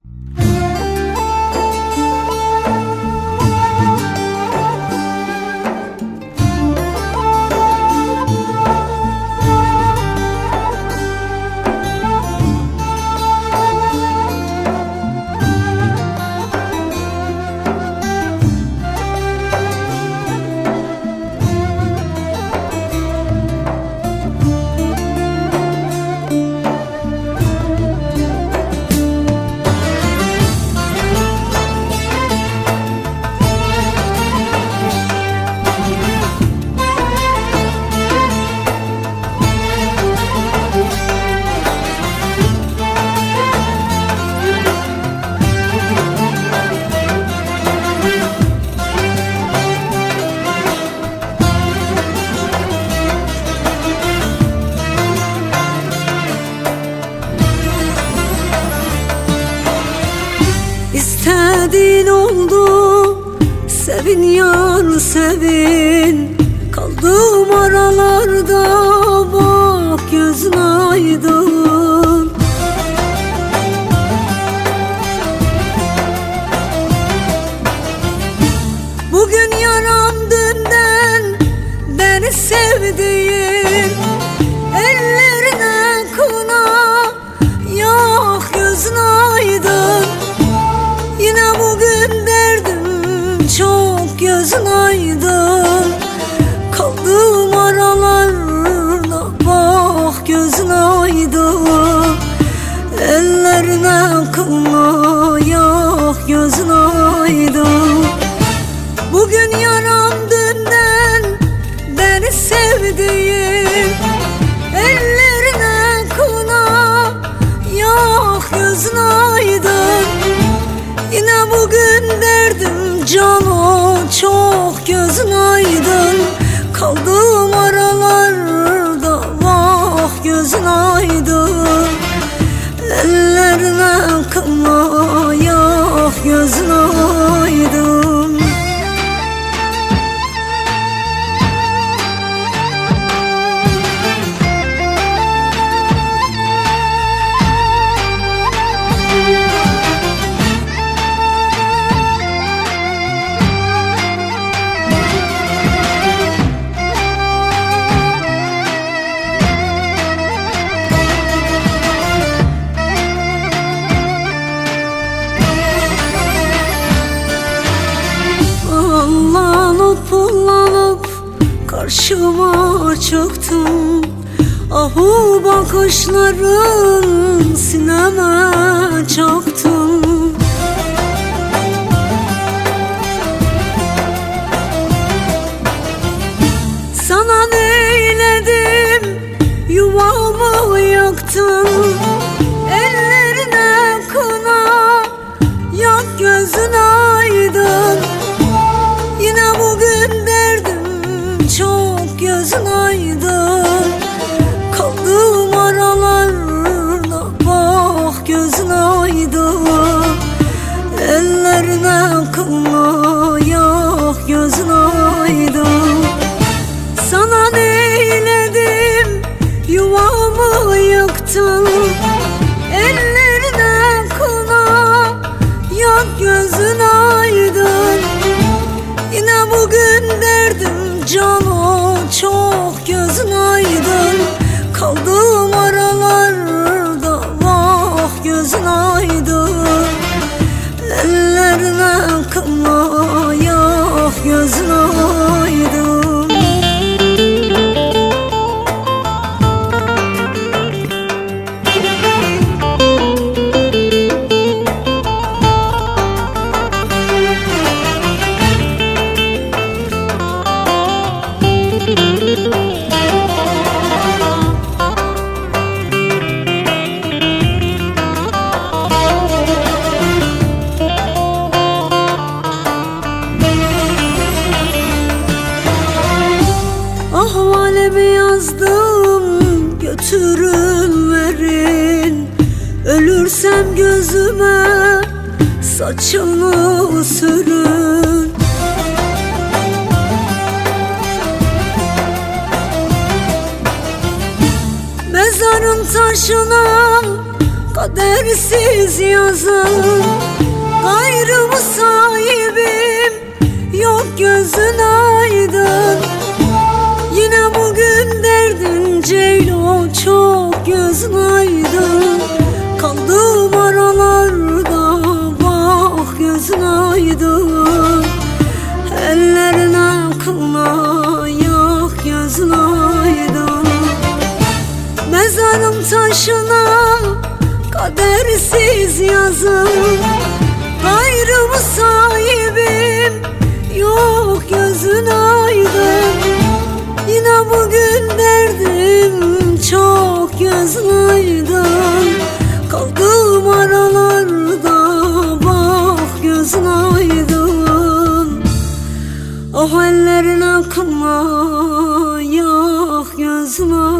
İstediğin oldu, sevin yar sevin. Kaldığım aralarda bak gözün aydın. Bugün yaram dünden beni sevdiğim. Ellerine kına yak gözün aydın. Yine bugün derdim çok gözün aydın. Kaldığım aralarda bak gözün aydın. Ellerine kına yak gözün aydın. Bugün yaram dünden beni sevdiğim. Ellerine kına yak gözün aydın. Yine bugün derdim cano çok gözün aydın. Kaldığım aralarda vah gözün aydın. Ellerine kına yak gözün aydın. Kullanıp karşıma çıktın. Ahu bakışların sineme çaktın. Sana neyledim, yuvamı yaktın. Ellerine kına yak gözün aydın. Yine bugün derdim çok gözün aydın. Kaldığım aralarda bak gözün aydın. Ellerine kına yak gözün aydın. Sana neyledim, yuvamı yıktın. Ellerine kına yak gözün aydın. Yine bugün derdim cano çok gözün aydın. Kaldığım aralarda vah gözün aydın. Ellerine kına yak gözün aydın. Ahvalimi yazdım, götürün verin. Ölürsem gözüme saçını sürün. Mezarın taşına kadersiz yazım. Gayrı mı sahibim, yok gözün aydın. Yine bugün derdin Ceylo, çok gözün aydın. Kaldım aralarda, bak gözün aydın. Ellerine kına yak, gözün aydın. Mezarım taşına kadersiz yazım. Gayrı mı sahibim, yok gözün aydın. Yine bugün derdim çok, gözün aydın. Kaldım aralarda, bak gözün aydın. Oh ellerine kına yak, gözün aydın.